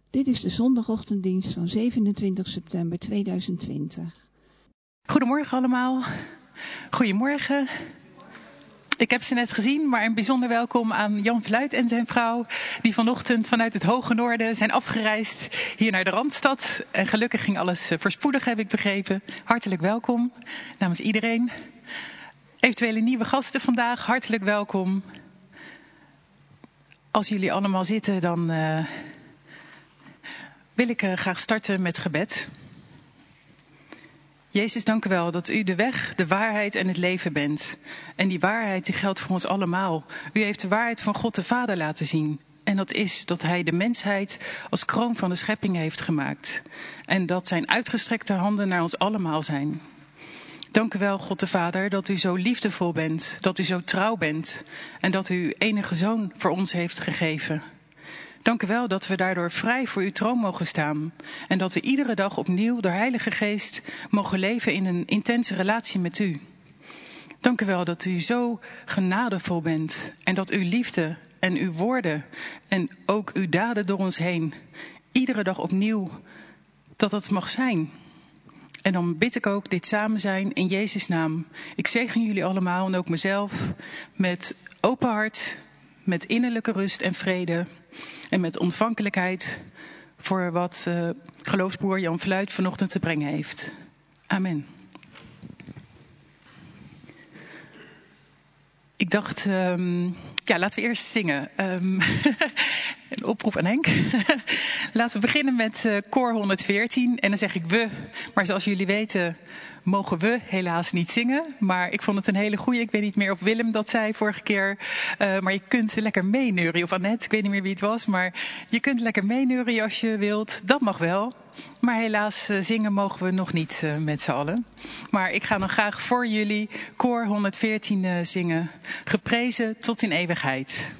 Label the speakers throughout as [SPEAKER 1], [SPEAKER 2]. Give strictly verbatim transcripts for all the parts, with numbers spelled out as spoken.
[SPEAKER 1] Dit is de zondagochtenddienst van zevenentwintig september tweeduizend twintig.
[SPEAKER 2] Goedemorgen allemaal. Goedemorgen. Ik heb ze net gezien, maar een bijzonder welkom aan Jan Vluit en zijn vrouw, die vanochtend vanuit het hoge noorden zijn afgereisd hier naar de Randstad. En gelukkig ging alles voorspoedig, heb ik begrepen. Hartelijk welkom namens iedereen. Eventuele nieuwe gasten vandaag, hartelijk welkom. Als jullie allemaal zitten, dan uh, wil ik uh, graag starten met gebed. Jezus, dank u wel dat u de weg, de waarheid en het leven bent. En die waarheid die geldt voor ons allemaal. U heeft de waarheid van God de Vader laten zien. En dat is dat hij de mensheid als kroon van de schepping heeft gemaakt. En dat zijn uitgestrekte handen naar ons allemaal zijn. Dank u wel, God de Vader, dat u zo liefdevol bent, dat u zo trouw bent. En dat u uw enige zoon voor ons heeft gegeven. Dank u wel dat we daardoor vrij voor uw troon mogen staan. En dat we iedere dag opnieuw door Heilige Geest mogen leven in een intense relatie met u. Dank u wel dat u zo genadevol bent. En dat uw liefde en uw woorden en ook uw daden door ons heen iedere dag opnieuw dat dat mag zijn. En dan bid ik ook dit samen zijn in Jezus' naam. Ik zegen jullie allemaal en ook mezelf met open hart, met innerlijke rust en vrede en met ontvankelijkheid voor wat uh, geloofsbroer Jan Vluit vanochtend te brengen heeft. Amen. Ik dacht, um, ja, laten we eerst zingen. Um, een oproep aan Henk. Laten we beginnen met uh, koor honderdveertien. En dan zeg ik we, maar zoals jullie weten mogen we helaas niet zingen. Maar ik vond het een hele goeie. Ik weet niet meer of Willem dat zei vorige keer. Uh, maar je kunt lekker meeneuren. Of Annette, ik weet niet meer wie het was. Maar je kunt lekker meeneuren als je wilt. Dat mag wel. Maar helaas uh, zingen mogen we nog niet uh, met z'n allen. Maar ik ga dan graag voor jullie koor honderdveertien uh, zingen. Geprezen tot in eeuwigheid.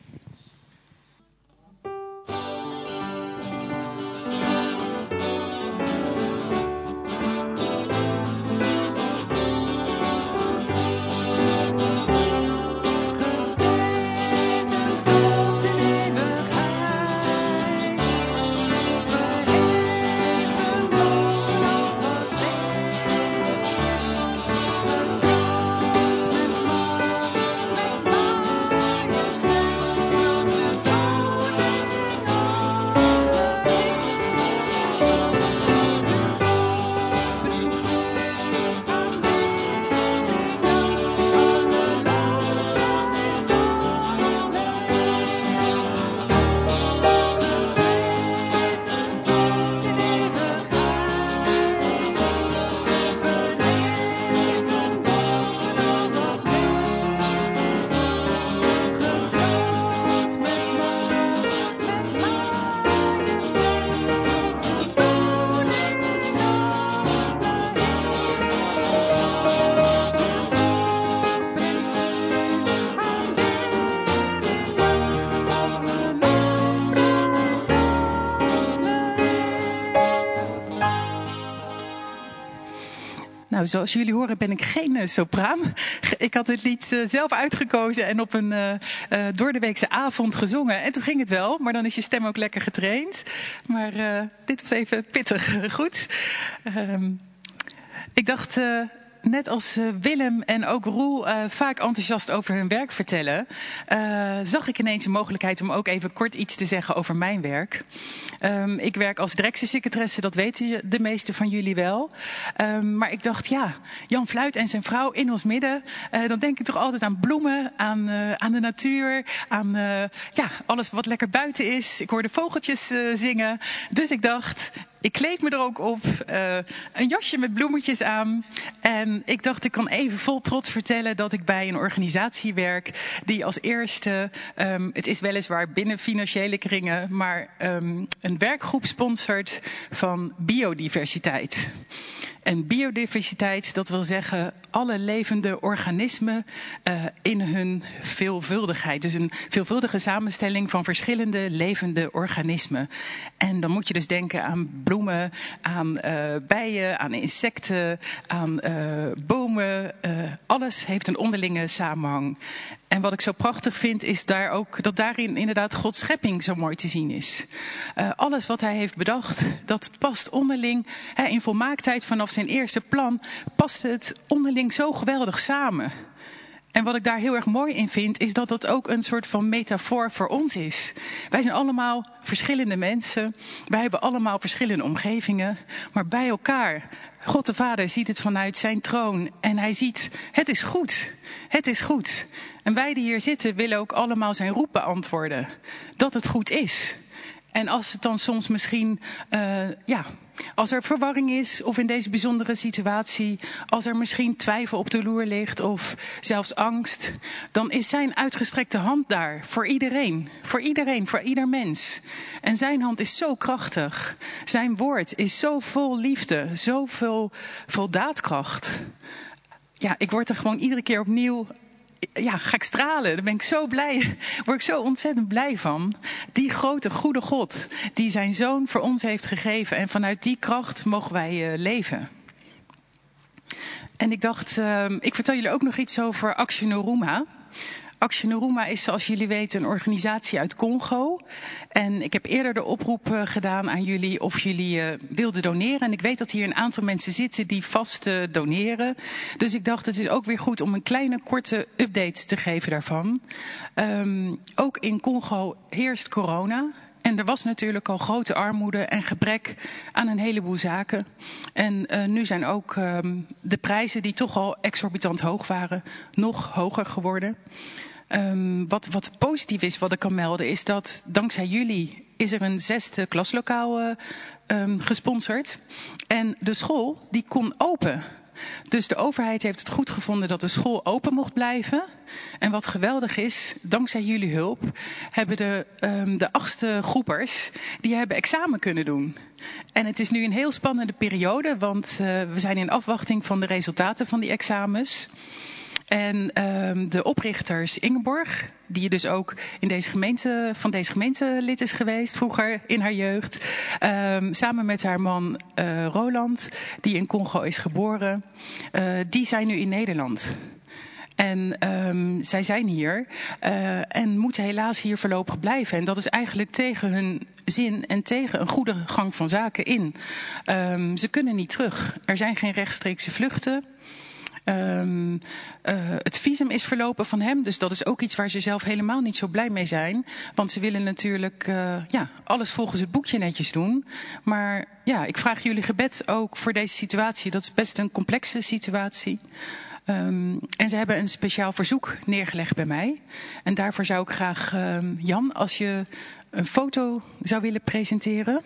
[SPEAKER 2] Nou, zoals jullie horen ben ik geen uh, sopraan. Ik had het lied uh, zelf uitgekozen en op een uh, uh, doordeweekse avond gezongen. En toen ging het wel, maar dan is je stem ook lekker getraind. Maar uh, dit was even pittig. Goed. Um, ik dacht... Uh, Net als uh, Willem en ook Roel uh, vaak enthousiast over hun werk vertellen, uh, zag ik ineens een mogelijkheid om ook even kort iets te zeggen over mijn werk. Um, ik werk als directiesecretaresse, dat weten de meesten van jullie wel. Um, maar ik dacht, ja, Jan Vluit en zijn vrouw in ons midden, uh, dan denk ik toch altijd aan bloemen, aan, uh, aan de natuur, aan uh, ja, alles wat lekker buiten is. Ik hoorde vogeltjes uh, zingen, dus ik dacht... Ik kleed me er ook op, uh, een jasje met bloemetjes aan. En ik dacht, ik kan even vol trots vertellen dat ik bij een organisatie werk die als eerste, um, het is weliswaar binnen financiële kringen, maar um, een werkgroep sponsort van biodiversiteit. En biodiversiteit, dat wil zeggen alle levende organismen uh, in hun veelvuldigheid. Dus een veelvuldige samenstelling van verschillende levende organismen. En dan moet je dus denken aan bloemen, aan uh, bijen, aan insecten, aan uh, bomen. Uh, alles heeft een onderlinge samenhang. En wat ik zo prachtig vind is daar ook dat daarin inderdaad Gods schepping zo mooi te zien is. Uh, alles wat hij heeft bedacht, dat past onderling. Hè, in volmaaktheid vanaf zijn eerste plan past het onderling zo geweldig samen. En wat ik daar heel erg mooi in vind, is dat dat ook een soort van metafoor voor ons is. Wij zijn allemaal verschillende mensen. Wij hebben allemaal verschillende omgevingen. Maar bij elkaar, God de Vader ziet het vanuit zijn troon. En hij ziet, het is goed. Het is goed. En wij die hier zitten willen ook allemaal zijn roep beantwoorden. Dat het goed is. En als het dan soms misschien, uh, ja, als er verwarring is of in deze bijzondere situatie, als er misschien twijfel op de loer ligt of zelfs angst, dan is zijn uitgestrekte hand daar voor iedereen, voor iedereen, voor ieder mens. En zijn hand is zo krachtig. Zijn woord is zo vol liefde, zo vol, vol daadkracht. Ja, ik word er gewoon iedere keer opnieuw, ja, ga ik stralen. Daar ben ik zo blij, word ik zo ontzettend blij van. Die grote, goede God, die zijn zoon voor ons heeft gegeven. En vanuit die kracht mogen wij uh, leven. En ik dacht, uh, ik vertel jullie ook nog iets over Actie Noruma. Actie Noruma is, zoals jullie weten, een organisatie uit Congo. En ik heb eerder de oproep uh, gedaan aan jullie of jullie uh, wilden doneren. En ik weet dat hier een aantal mensen zitten die vast uh, doneren. Dus ik dacht, het is ook weer goed om een kleine, korte update te geven daarvan. Um, ook in Congo heerst corona. En er was natuurlijk al grote armoede en gebrek aan een heleboel zaken. En uh, nu zijn ook um, de prijzen die toch al exorbitant hoog waren, nog hoger geworden. Um, wat, wat positief is, wat ik kan melden, is dat dankzij jullie is er een zesde klaslokaal uh, um, gesponsord. En de school die kon open. Dus de overheid heeft het goed gevonden dat de school open mocht blijven. En wat geweldig is, dankzij jullie hulp, hebben de, um, de achtste groepers, die hebben examen kunnen doen. En het is nu een heel spannende periode, want uh, we zijn in afwachting van de resultaten van die examens. En um, de oprichters Ingeborg, die dus ook in deze gemeente, van deze gemeente lid is geweest vroeger in haar jeugd. Um, samen met haar man uh, Roland, die in Congo is geboren. Uh, die zijn nu in Nederland. En um, zij zijn hier uh, en moeten helaas hier voorlopig blijven. En dat is eigenlijk tegen hun zin en tegen een goede gang van zaken in. Um, ze kunnen niet terug. Er zijn geen rechtstreekse vluchten. Um, uh, het visum is verlopen van hem, dus dat is ook iets waar ze zelf helemaal niet zo blij mee zijn. Want ze willen natuurlijk uh, ja, alles volgens het boekje netjes doen. Maar ja, ik vraag jullie gebed ook voor deze situatie. Dat is best een complexe situatie. Um, en ze hebben een speciaal verzoek neergelegd bij mij. En daarvoor zou ik graag, um, Jan, als je een foto zou willen presenteren.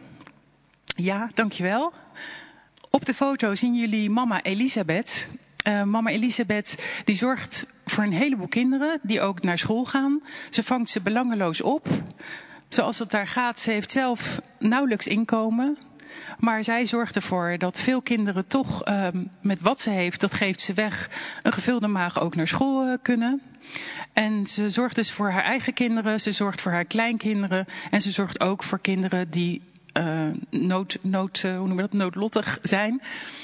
[SPEAKER 2] Ja, dankjewel. Op de foto zien jullie mama Elisabeth. Uh, mama Elisabeth die zorgt voor een heleboel kinderen die ook naar school gaan. Ze vangt ze belangeloos op. Zoals het daar gaat, ze heeft zelf nauwelijks inkomen. Maar zij zorgt ervoor dat veel kinderen toch uh, met wat ze heeft, dat geeft ze weg, een gevulde maag ook naar school uh, kunnen. En ze zorgt dus voor haar eigen kinderen, ze zorgt voor haar kleinkinderen en ze zorgt ook voor kinderen die uh, nood, nood, uh, hoe noem je dat, noodlottig zijn.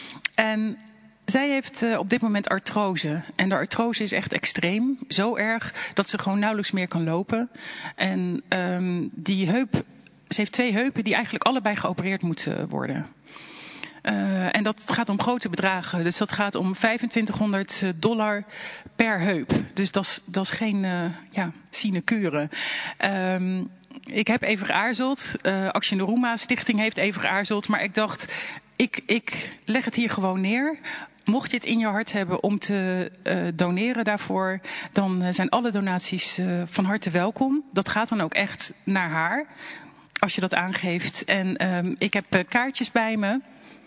[SPEAKER 2] En zij heeft uh, op dit moment artrose. En de artrose is echt extreem. Zo erg dat ze gewoon nauwelijks meer kan lopen. En um, die heup, ze heeft twee heupen die eigenlijk allebei geopereerd moeten worden. Uh, en dat gaat om grote bedragen. Dus dat gaat om vijfentwintighonderd dollar per heup. Dus dat is, dat is geen uh, ja, sinecure. Um, ik heb even geaarzeld. Uh, Actie Noruma Stichting heeft even geaarzeld. Maar ik dacht, ik, ik leg het hier gewoon neer. Mocht je het in je hart hebben om te uh, doneren daarvoor, dan uh, zijn alle donaties uh, van harte welkom. Dat gaat dan ook echt naar haar, als je dat aangeeft. En um, ik heb uh, kaartjes bij me.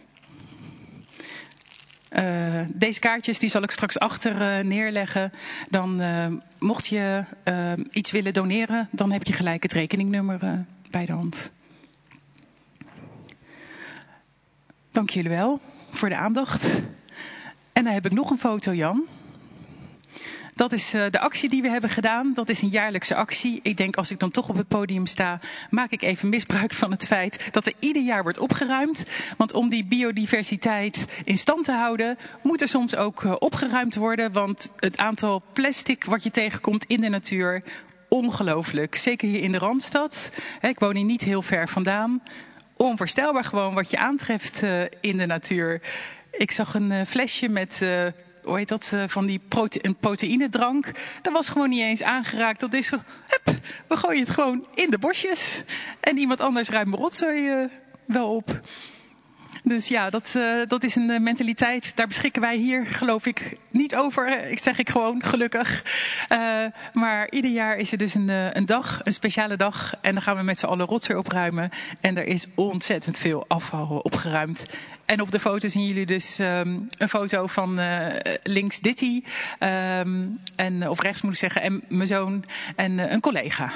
[SPEAKER 2] Uh, deze kaartjes die zal ik straks achter uh, neerleggen. Dan uh, mocht je uh, iets willen doneren, dan heb je gelijk het rekeningnummer uh, bij de hand. Dank jullie wel. voor de aandacht. En dan heb ik nog een foto, Jan. Dat is uh, de actie die we hebben gedaan. Dat is een jaarlijkse actie. Ik denk, als ik dan toch op het podium sta, maak ik even misbruik van het feit dat er ieder jaar wordt opgeruimd. Want om die biodiversiteit in stand te houden, moet er soms ook uh, opgeruimd worden. Want het aantal plastic wat je tegenkomt in de natuur, ongelooflijk. Zeker hier in de Randstad. He, ik woon hier niet heel ver vandaan. Onvoorstelbaar gewoon wat je aantreft uh, in de natuur. Ik zag een uh, flesje met... Uh, hoe heet dat, van die prote- een proteïnedrank. Dat was gewoon niet eens aangeraakt. Dat is zo, hup, we gooien het gewoon in de bosjes. En iemand anders ruimt mijn rotzooi uh, wel op. Dus ja, dat, uh, dat is een uh, mentaliteit. Daar beschikken wij hier, geloof ik, niet over. Ik zeg ik gewoon, gelukkig. Uh, maar ieder jaar is er dus een, uh, een dag, een speciale dag. En dan gaan we met z'n allen rotzooi opruimen. En er is ontzettend veel afval opgeruimd. En op de foto zien jullie dus um, een foto van uh, links Ditty. Um, en, of rechts moet ik zeggen. En mijn zoon en uh, een collega.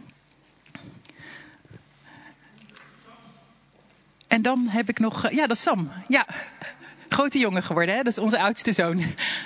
[SPEAKER 2] En dan heb ik nog... Ja, dat is Sam. Ja, grote jongen geworden, hè? Dat is onze oudste zoon.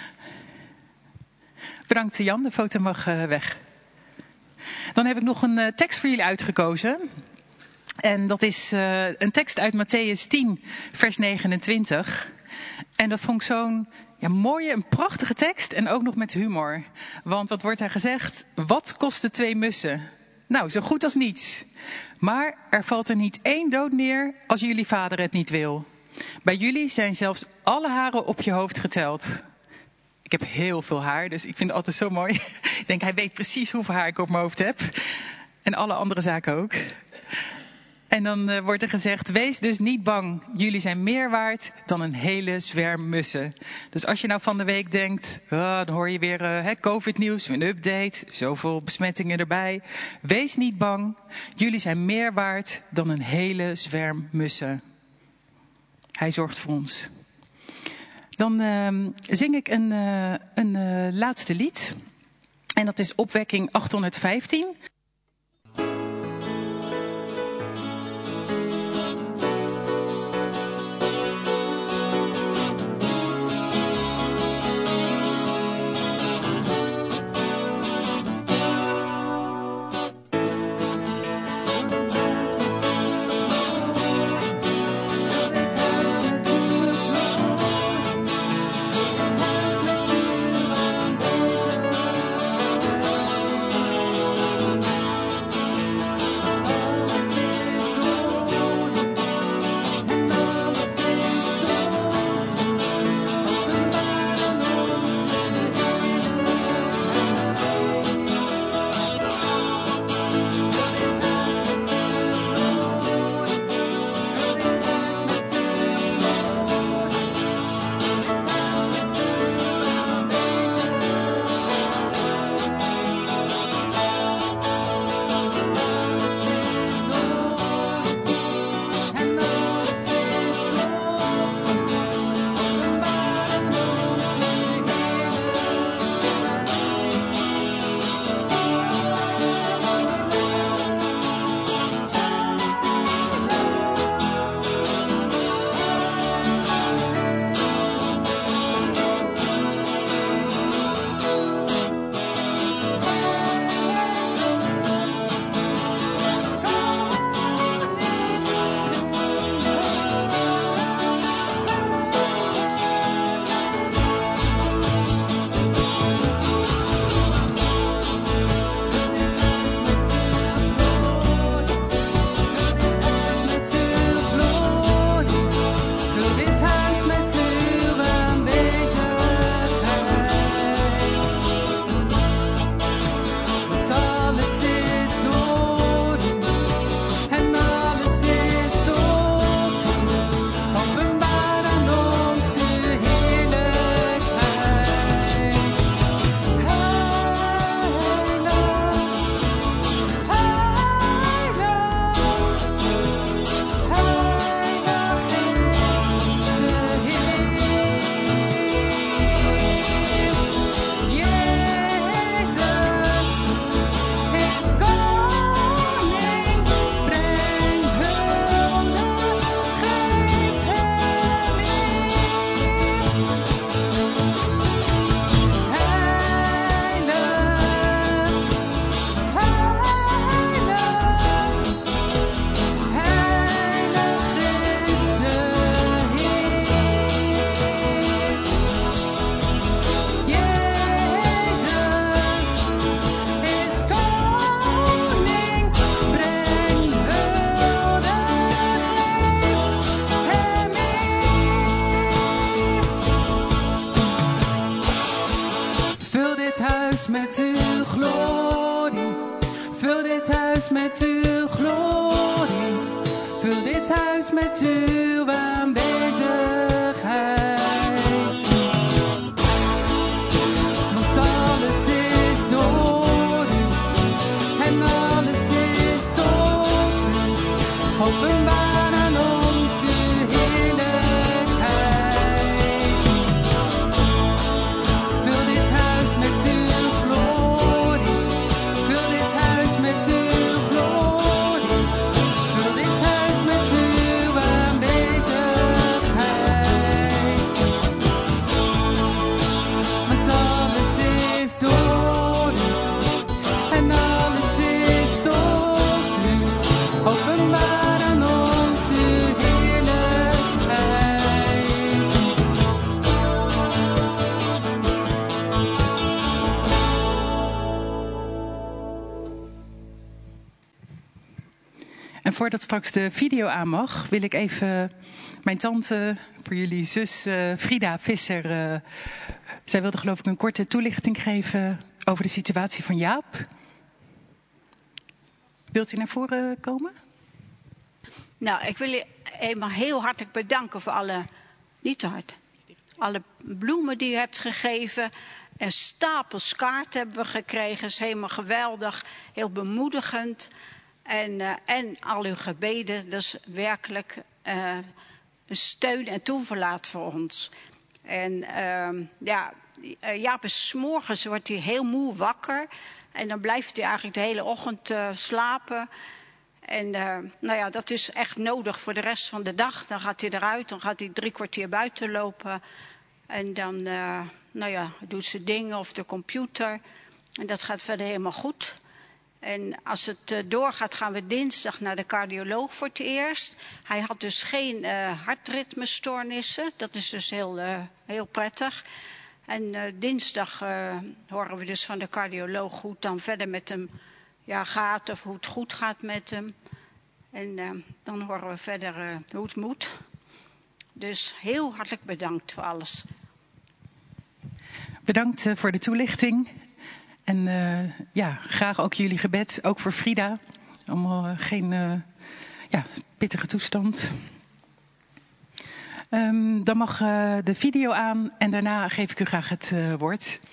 [SPEAKER 2] Bedankt Jan, de foto mag uh, weg. Dan heb ik nog een uh, tekst voor jullie uitgekozen. En dat is uh, een tekst uit Mattheüs tien, vers negenentwintig. En dat vond ik zo'n ja, mooie, een prachtige tekst. En ook nog met humor. Want wat wordt daar gezegd? Wat kosten twee mussen? Nou, zo goed als niets. Maar er valt er niet één dood neer als jullie vader het niet wil. Bij jullie zijn zelfs alle haren op je hoofd geteld. Ik heb heel veel haar, dus ik vind het altijd zo mooi. Ik denk, hij weet precies hoeveel haar ik op mijn hoofd heb. En alle andere zaken ook. En dan uh, wordt er gezegd, wees dus niet bang. Jullie zijn meer waard dan een hele zwerm mussen. Dus als je nou van de week denkt, oh, dan hoor je weer uh, COVID-nieuws, een update, zoveel besmettingen erbij. Wees niet bang. Jullie zijn meer waard dan een hele zwerm mussen. Hij zorgt voor ons. Dan uh, zing ik een, uh, een uh, laatste lied. En dat is Opwekking achthonderdvijftien. met uw glorie. Vul dit huis met uw aanwezigheid. Want alles is door u en alles is tot u. Openbaar aan ons uw heerlijkheid. Vul dit huis met uw glorie. Vul dit huis met uw glorie. Vul dit huis met uw aanwezigheid. Want alles is door u en alles is tot u. Openbaar aan ons uw heerlijkheid. En voordat straks de video aan mag, wil ik even mijn tante, voor jullie zus uh, Frida Visser, uh, zij wilde geloof ik een korte toelichting geven over de situatie van Jaap. Wilt u naar voren komen?
[SPEAKER 3] Nou, ik wil je eenmaal heel hartelijk bedanken voor alle, niet te hard, alle bloemen die u hebt gegeven. En stapels kaarten hebben we gekregen. Dat is helemaal geweldig, heel bemoedigend. En, uh, en al uw gebeden, dat is werkelijk uh, een steun en toeverlaat voor ons. En uh, ja, Jaap is 's morgens wordt hij heel moe wakker. En dan blijft hij eigenlijk de hele ochtend uh, slapen. En uh, nou ja, dat is echt nodig voor de rest van de dag. Dan gaat hij eruit, dan gaat hij drie kwartier buiten lopen. En dan uh, nou ja, doet ze dingen of de computer. En dat gaat verder helemaal goed. En als het uh, doorgaat, gaan we dinsdag naar de cardioloog voor het eerst. Hij had dus geen uh, hartritmestoornissen. Dat is dus heel, uh, heel prettig. En uh, dinsdag uh, horen we dus van de cardioloog hoe het dan verder met hem ja, gaat. Of hoe het goed gaat met hem. En uh, dan horen we verder uh, hoe het moet. Dus heel hartelijk bedankt voor alles.
[SPEAKER 2] Bedankt uh, voor de toelichting. En uh, ja, graag ook jullie gebed, ook voor Frida. Allemaal uh, geen uh, ja, pittige toestand. Um, dan mag uh, de video aan en daarna geef ik u graag het uh, woord.